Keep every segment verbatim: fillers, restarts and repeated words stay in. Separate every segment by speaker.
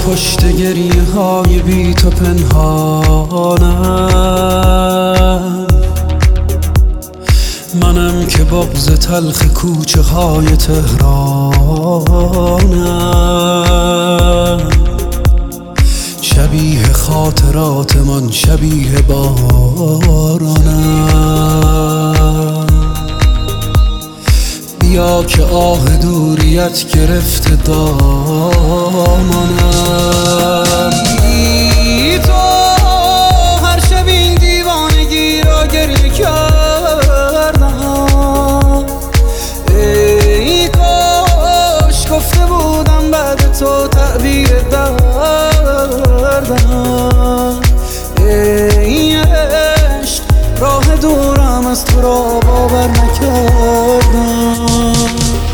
Speaker 1: پشت گریه های بی تو پنهانم، منم که بغض تلخ کوچه های تهرانم. شبیه خاطرات من، شبیه بارانم. بیا که آه دوریت گرفته دامانم. بی تو هر شب این دیوانگی را گریه کردم. ای کاش گفته بودم بعد تو تعبیر دردم. ای عشق راه دورم از تو را باور نکردم.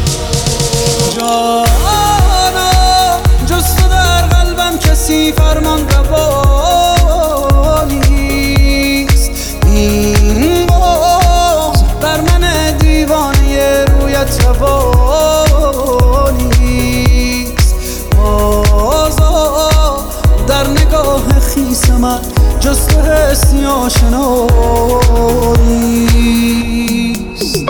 Speaker 1: جانا جز تو در قلبم کسی فرمان روا نیست. این بغض در من دیوانه رویت روا نیست. بازا در نگاه خیس من جز تو حسی آشنایی نیست.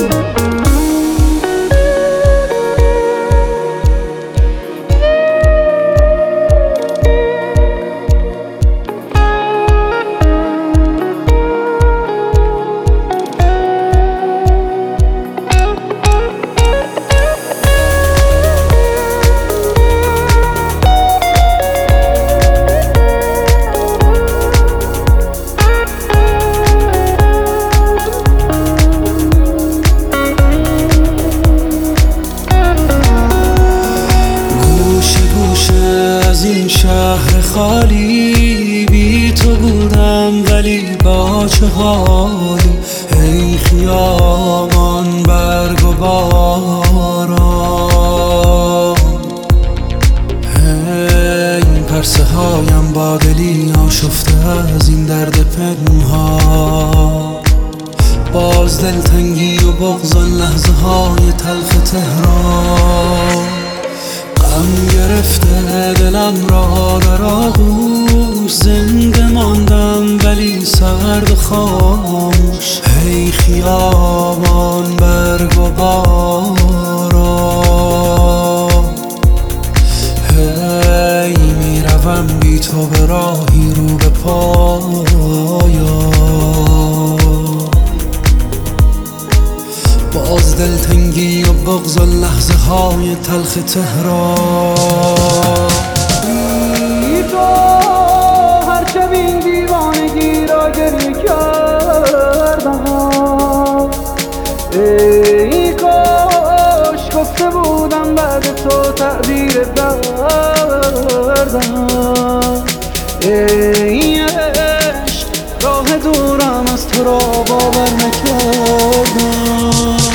Speaker 1: شهر خالی بی تو بودم ولی با چه حالی. ای خیابان برگ و باران، ای پرسه هایم با دلی آشفته از این درد پنهان. باز دلتنگی و بغض آن لحظه های تلخ تهران. غم گرفته دلم را در آغوش، زنده ماندم ولی سرد و خاموش. هی خیابان برگ و باران، هی میروم بی تو به راهی رو به پایان. باز دلتنگی و بغض و لحظه های تلخ تهران.
Speaker 2: بی تو هر شب این دیوانگی را گریه کردم. ای کاش گفته بودم بعد تو تعبیر دردم. ای عشق راه دورم از تو را باور نکردم.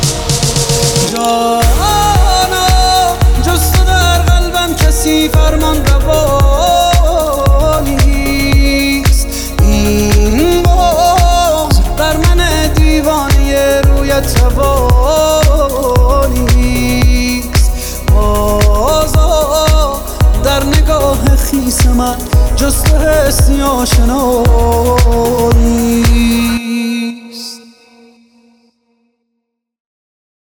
Speaker 2: جانا جز تو در قلبم کسی فرمان روا نیست. این بغض در من دیوانه رویت روا نیست. بازا در نگاه خیس من جز تو حسی آشنایی